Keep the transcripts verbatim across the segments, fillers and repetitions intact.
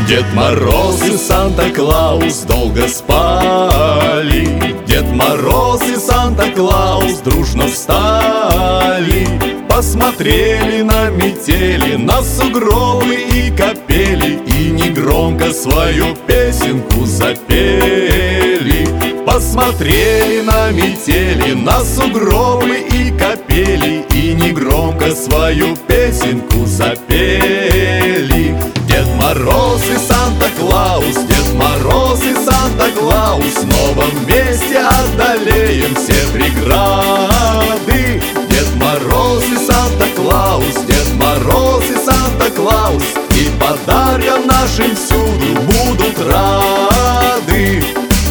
Дед Мороз и Санта-Клаус долго спали. Дед Мороз и Санта-Клаус дружно встали. Посмотрели на метели, на сугробы и капели, и негромко свою песенку запели. Посмотрели на метели, на сугробы и капели, и негромко свою песенку запели. Дед Мороз и Санта-Клаус, Дед Мороз и Санта-Клаус, снова вместе одолеем все преграды. Дед Мороз и Санта-Клаус, Дед Мороз и Санта-Клаус, и подаркам нашим всюду будут рады.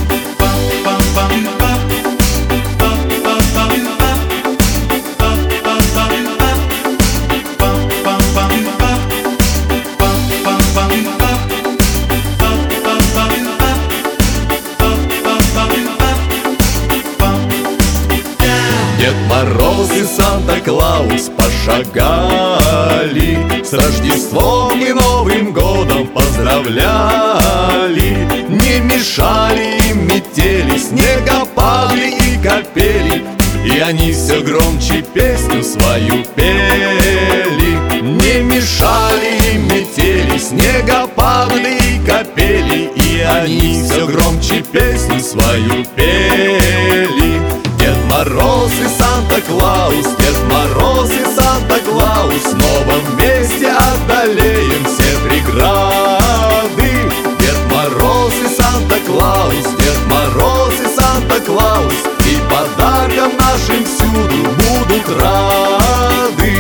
Дед Мороз и Санта-Клаус пошагали, с Рождеством и Новым годом поздравляли. Не мешали им метели, снегопады и капели, и они все громче песню свою пели. Не мешали им метели, снегопады и капели, и они все громче песню свою пели. Дед Мороз и Санта-Клаус, Дед Мороз и Санта-Клаус, снова вместе одолеем все преграды. Дед Мороз и Санта-Клаус, Дед Мороз и Санта-Клаус, и подаркам нашим всюду будут рады.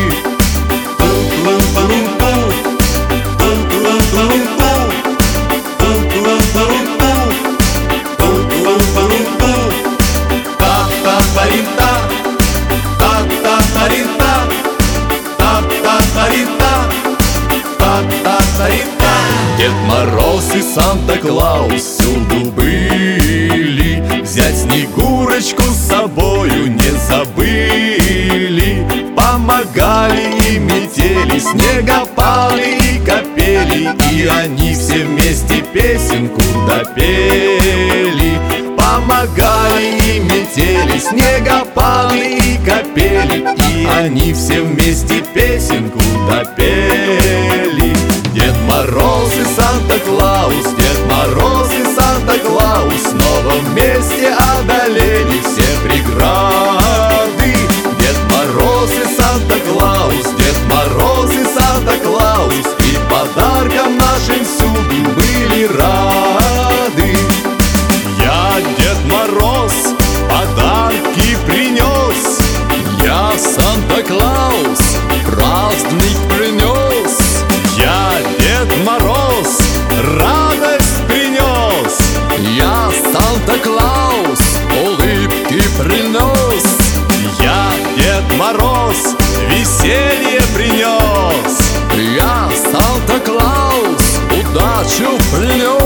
Дед Мороз и Санта-Клаус всюду были, взять Снегурочку с собою не забыли. Помогали им метели, снегопады и капели, и они все вместе песенку допели. Помогали им метели, снегопады и капели, и они все вместе песенку допели. Дед Мороз и Санта-Клаус, Дед Мороз и Санта-Клаус, снова вместе одолели все преграды. Дед Мороз и Санта-Клаус, Дед Мороз и Санта-Клаус, и подаркам нашим всюду были рады. Я, Дед Мороз, подарки принес, я, Санта-Клаус, праздник принес. Я, Дед Мороз, радость принес, я, Санта-Клаус, улыбки принес. Я, Дед Мороз, веселье принес, я, Санта-Клаус, удачу принес.